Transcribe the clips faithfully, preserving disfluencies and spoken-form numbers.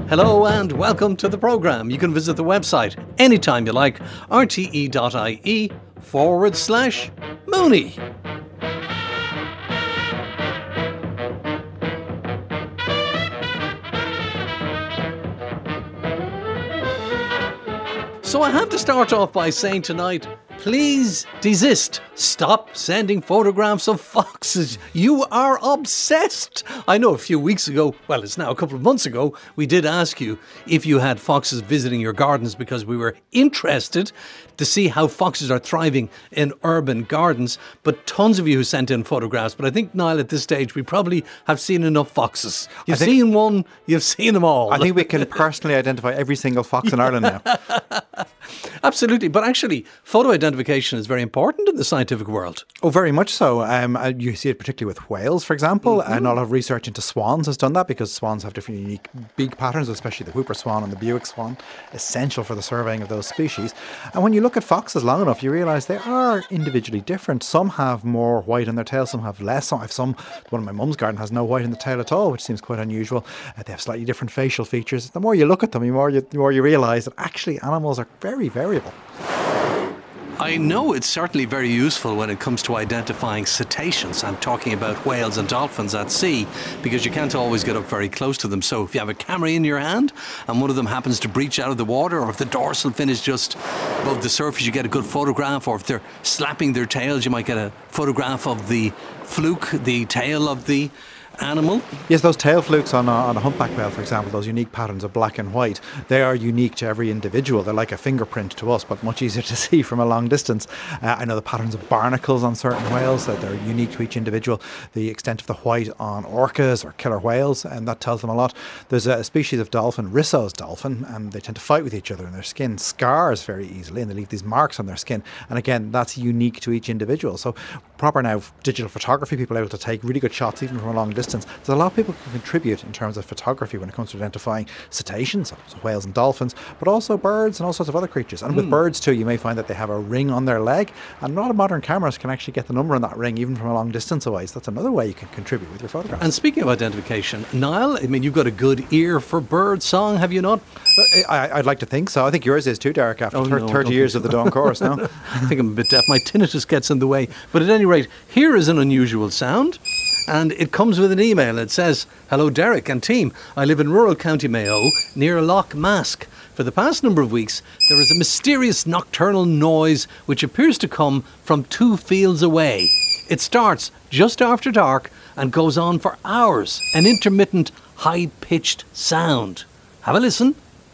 Hello and welcome to the programme. You can visit the website anytime you like, rte.ie forward slash Mooney. So I have to start off by saying tonight, please desist. Stop sending photographs of foxes. You are obsessed. I know a few weeks ago, well, it's now a couple of months ago, we did ask you if you had foxes visiting your gardens because we were interested to see how foxes are thriving in urban gardens. But tons of you who sent in photographs. But I think, Niall, at this stage, we probably have seen enough foxes. You've think, seen one, you've seen them all. I think we can personally identify every single fox in Ireland now. Absolutely. But actually, photo identification is very important in the scientific world. Oh, very much so. Um, you see it particularly with whales, for example. Mm-hmm. And a lot of research into swans has done that because swans have different unique beak patterns, especially the whooper swan and the Buick swan, essential for the surveying of those species. And when you look at foxes long enough, you realise they are individually different. Some have more white in their tail, some have less. Some have some. One of my mum's garden has no white in the tail at all, which seems quite unusual. Uh, they have slightly different facial features. The more you look at them, the more you, the more you realise that actually animals are very variable. I know it's certainly very useful when it comes to identifying cetaceans. I'm talking about whales and dolphins at sea because you can't always get up very close to them. So if you have a camera in your hand and one of them happens to breach out of the water, or if the dorsal fin is just above the surface, you get a good photograph. Or if they're slapping their tails, you might get a photograph of the fluke, the tail of the animal. Yes, those tail flukes on a, on a humpback whale, for example, those unique patterns of black and white, they are unique to every individual. They're like a fingerprint to us, but much easier to see from a long distance. Uh, I know the patterns of barnacles on certain whales, that they're unique to each individual. The extent of the white on orcas or killer whales, and that tells them a lot. There's a species of dolphin, Risso's dolphin, and they tend to fight with each other, and their skin scars very easily, and they leave these marks on their skin. And again, that's unique to each individual. So proper now digital photography, people are able to take really good shots even from a long distance. There's a lot of people who can contribute in terms of photography when it comes to identifying cetaceans, so whales and dolphins, but also birds and all sorts of other creatures. And mm. with birds too, you may find that they have a ring on their leg, and a lot of modern cameras can actually get the number on that ring even from a long distance away. So that's another way you can contribute with your photographs. And speaking of identification, Niall, I mean, you've got a good ear for bird song, have you not? I, I'd like to think so. I think yours is too, Derek, after oh, thir- no, thirty years of the Dawn Chorus now. I think I'm a bit deaf. My tinnitus gets in the way. But at any rate, here is an unusual sound. And it comes with an email. It says, "Hello Derek and team. I live in rural County Mayo near Loch Mask. For the past number of weeks, there is a mysterious nocturnal noise which appears to come from two fields away. It starts just after dark and goes on for hours. An intermittent, high-pitched sound. Have a listen."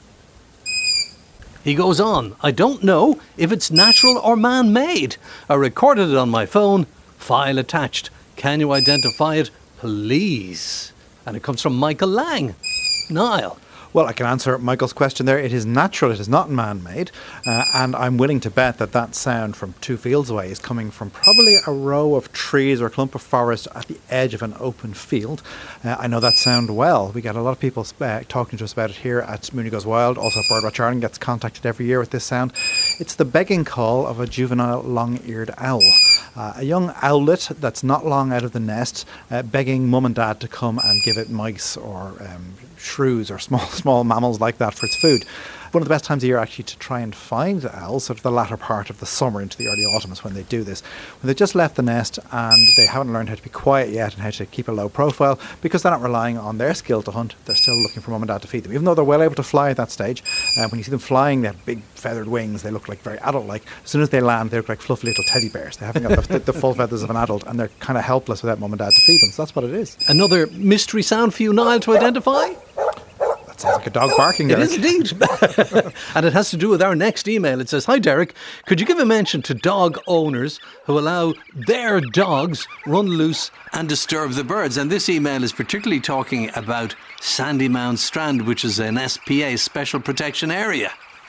He goes on, "I don't know if it's natural or man-made. I recorded it on my phone. File attached. Can you identify it, please?" And it comes from Michael Lang. Niall. Well, I can answer Michael's question there. It is natural, it is not man-made, uh, and I'm willing to bet that that sound from two fields away is coming from probably a row of trees or a clump of forest at the edge of an open field. Uh, I know that sound well. We get a lot of people uh, talking to us about it here at Mooney Goes Wild. Also, Birdwatch Ireland gets contacted every year with this sound. It's the begging call of a juvenile long-eared owl. Uh, a young owlet that's not long out of the nest, uh, begging mum and dad to come and give it mice or um, shrews or small small mammals like that for its food. One of the best times of year actually to try and find owls, sort of the latter part of the summer into the early autumn is when they do this. When they've just left the nest and they haven't learned how to be quiet yet and how to keep a low profile, because they're not relying on their skill to hunt, they're still looking for mum and dad to feed them. Even though they're well able to fly at that stage, uh, when you see them flying, they have big feathered wings, they look like very adult-like. As soon as they land, they look like fluffy little teddy bears. They haven't got the, the full feathers of an adult, and they're kind of helpless without mum and dad to feed them. So that's what it is. Another mystery sound for you, Niall, to identify? Sounds like a dog barking, Derek. It is indeed. And it has to do with our next email. It says, "Hi Derek, could you give a mention to dog owners who allow their dogs run loose and disturb the birds?" And this email is particularly talking about Sandymound Strand, which is an S P A, Special Protection Area.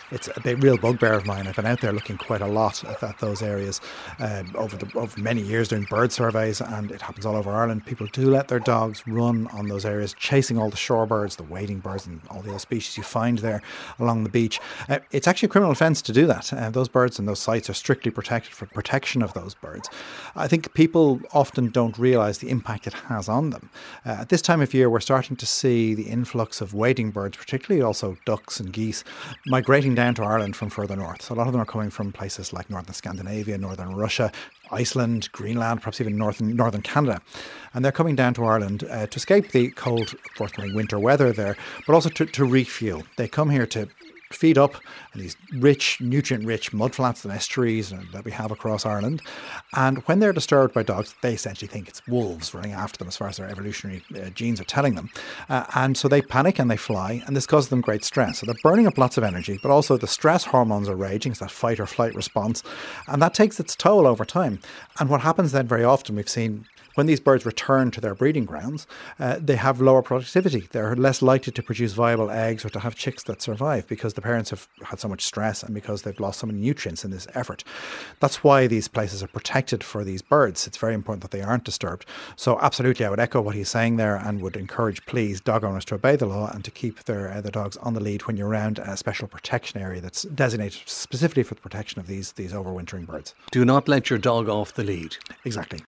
It's a big, real bugbear of mine. I've been out there looking quite a lot at, at those areas uh, over the, over many years doing bird surveys, and it happens all over Ireland. People do let their dogs run on those areas, chasing all the shorebirds, the wading birds, and all the other species you find there along the beach. Uh, it's actually a criminal offence to do that. Uh, those birds and those sites are strictly protected for protection of those birds. I think people often don't realise the impact it has on them. Uh, at this time of year, we're starting to see the influx of wading birds, particularly also ducks and geese, migrating down to Ireland from further north. So a lot of them are coming from places like northern Scandinavia, northern Russia, Iceland, Greenland, perhaps even northern northern Canada. And they're coming down to Ireland uh, to escape the cold, forthcoming winter weather there, but also to, to refuel. They come here to feed up in these rich, nutrient-rich mudflats and estuaries that we have across Ireland. And when they're disturbed by dogs, they essentially think it's wolves running after them as far as their evolutionary uh, genes are telling them. Uh, and so they panic and they fly, and this causes them great stress. So they're burning up lots of energy, but also the stress hormones are raging. It's that fight or flight response. And that takes its toll over time. And what happens then very often, we've seen when these birds return to their breeding grounds, uh, they have lower productivity. They're less likely to produce viable eggs or to have chicks that survive because the parents have had so much stress and because they've lost so many nutrients in this effort. That's why these places are protected for these birds. It's very important that they aren't disturbed. So absolutely, I would echo what he's saying there and would encourage, please, dog owners to obey the law and to keep their, uh, their dogs on the lead when you're around a special protection area that's designated specifically for the protection of these, these overwintering birds. Do not let your dog off the lead. Exactly.